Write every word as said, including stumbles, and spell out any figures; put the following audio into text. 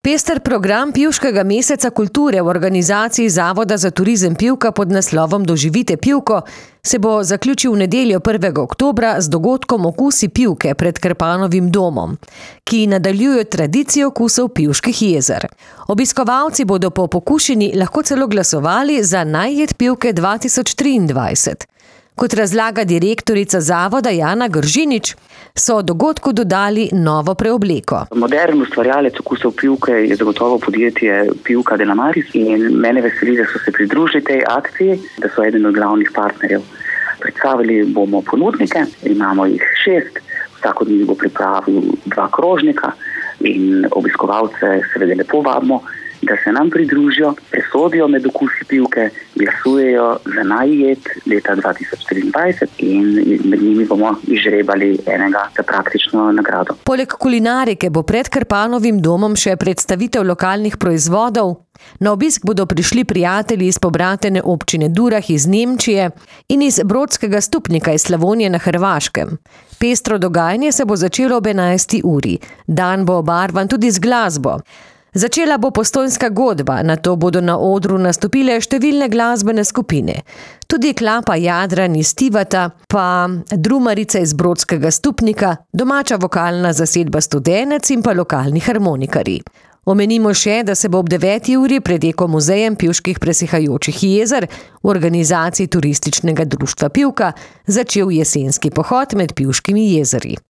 Pester program Pivškega meseca kulture v organizaciji Zavoda za turizem Pivka pod naslovom Doživite Pivko se bo zaključil v nedeljo prvega oktobra z dogodkom Okusi Pivke pred Krpanovim domom, ki nadaljuje tradicijo okusov Pivških jezer. Obiskovalci bodo po pokušini lahko celo glasovali za najjed Pivke dva tisoč triindvajset. Kot razlaga direktorica zavoda Jana Gržinič, so dogodku dodali novo preobleko. Modern ustvarjalec okusov Pivke je zagotovo podjetje Pivka de la Maris in mene veseli, da so se pridružili tej akciji, da so eden od glavnih partnerjev. Predstavili bomo ponudnike, imamo jih šest, vsak od njih bo pripravil dva krožnika in obiskovalce seveda lepo vabimo, da se nam pridružijo, presodijo med okusi Pivke, glasujejo za najjed leta dva tisoč triindvajset in med njimi bomo izžrebali enega za praktično nagrado. Poleg kulinarike bo pred Krpanovim domom še predstavitev lokalnih proizvodov. Na obisk bodo prišli prijatelji iz pobratene občine Durah iz Nemčije in iz Brodskega Stupnika iz Slavonije na Hrvaškem. Pestro dogajanje se bo začelo ob enajsti uri. Dan bo obarvan tudi z glasbo. Začela bo Postojnska godba, nato bodo na odru nastopile številne glasbene skupine. Tudi klapa Jadran iz Tivata, pa drumarica iz Brodskega Stupnika, domača vokalna zasedba Studenec in pa lokalni harmonikarji. Omenimo še, da se bo ob deveti uri pred Eko-muzejem Pivških presihajočih jezer v organizaciji Turističnega društva Pivka začel jesenski pohod med Pivškimi jezeri.